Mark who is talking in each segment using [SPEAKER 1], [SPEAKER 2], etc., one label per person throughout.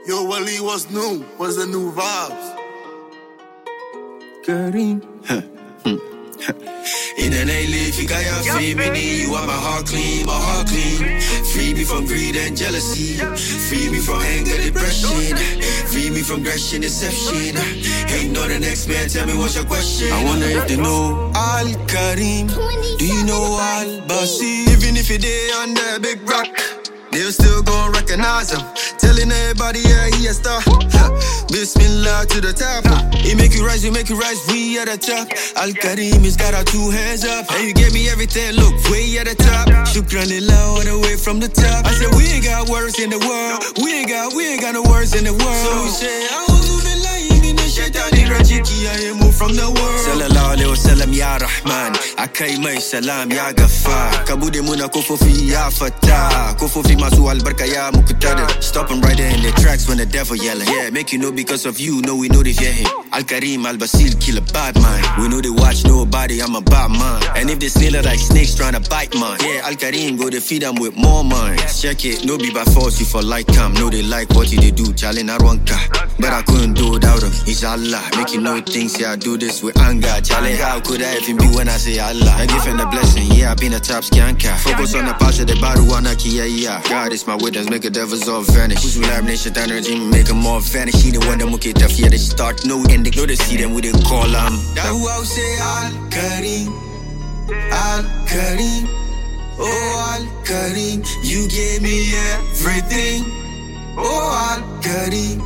[SPEAKER 1] Yo, Wally, what's new? What's the new vibes?
[SPEAKER 2] Kareem. In an A-Leaf, you got your feminine. You want my heart clean, Free me from greed and jealousy. Free me from anger, depression. Free me from aggression, deception. Ain't no the next man, tell me what's your question. I wonder if they know Al-Kareem. Do you know Al-Basi? Even if you're there on that big rock, they'll still gon' recognize him. Telling everybody, yeah, he a star. Bismillah to the top. He make you rise, we at the top. Al-Kareem has got our 2 hands up. And you gave me everything, look, way at the top. Shukran lillah all the way from the top. I said, we ain't got words in the world. We ain't got no words in the world. So we say, A'udhu billahi minash shaitani rajim. I move from the world. Sallallahu alayhi wa sallam ya Rahman. Akai mai salam ya Ghaffar. Kabude muna kofofi ya Fatah. Kofofi masu albarka ya Muqtadir. Stop them right there in their tracks when the devil yelling. Yeah, make you know because of you, know we know they fear him. Al-Kareem, Al-Basil, kill a bad man. We know they watch nobody, I'm a bad man. And if they slither like snakes trying to bite man, yeah, Al-Kareem, go to feed them with more minds. Check it, no be by force, you for like cam. Know they like what you they do, challenge Arwanka. But I couldn't do it without him, he's Allah. Make you know things, yeah, I do this with anger. Challenge, how could I even be when I say Allah? I give him the blessing, yeah, I been a top skanker. Focus on the positive, Baruana, yeah. God is my witness, make a devil's all vanish. Who's will have nation, energy, make them all vanish. He the one that make it tough, yeah, they start no end. They know they see them, we didn't call them. That's who I say Al-Kareem, Al-Kareem, oh Al-Kareem, you gave me everything. Oh Al-Kareem,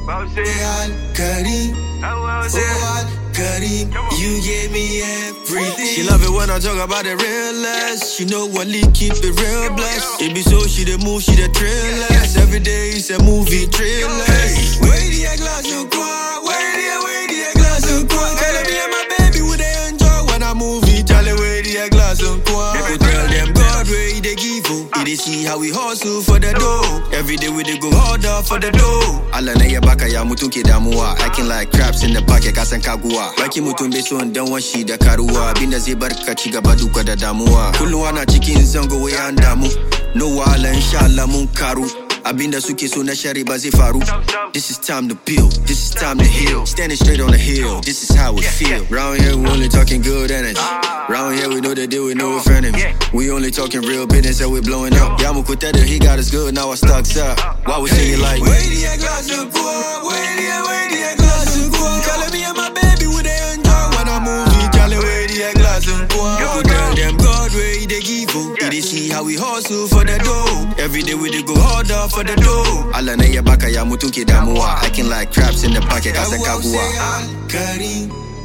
[SPEAKER 2] Al-Kareem, oh Al-Kareem, you gave me everything. She love it when I talk about the real less. She know Wally keep it real blessed. It be so she the move, she the trailers. Every day it's a movie trailer. Where the glass you cry? Where the glass you cry? Tell me and my baby would they enjoy when I move it. Tell her where the glass you cry. People tell them God where they give you. They see how we hustle for the dough. Every day we they go harder for the dough. Alla na ya baka ya mutunke damuwa. Acting like crabs in the pocket kasan kaguwa. Baki mutumbe son dan washi da karuwa. Binda zai barka ci gaba duka da damuwa. Kullum ana cikin zango wai an damu. No wahala inshallah mun karu. Abinda suke so na shari ba zai faru. This is time to build, this is time to heal. Standing straight on the hill, this is how it feel. Round here we only talking good energy. Round here we know the deal with no friend. We only talking real business and we blowing up. Yeah, Muqtadir, he got us good, now our stock's up. Why we singing like where the glass you go? Where the glass you go? Calling me and my baby would they enjoy when I move it. Calling where the glass you go? You tell them God where they give you. They see how we hustle for the dough. Every day we they go harder for the dough. Alla na ya baka ya mutunke damuwa. Acting like crabs in the pocket kasan kaguwa. Al-Kareem,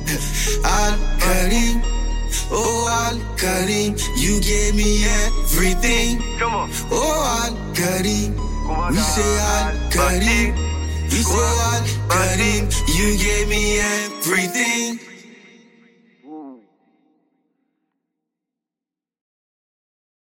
[SPEAKER 2] Al-Kareem, oh Al-Kareem, you gave me everything. Oh Al-Kareem, we say Al-Kareem, we say Al-Kareem, you gave me everything.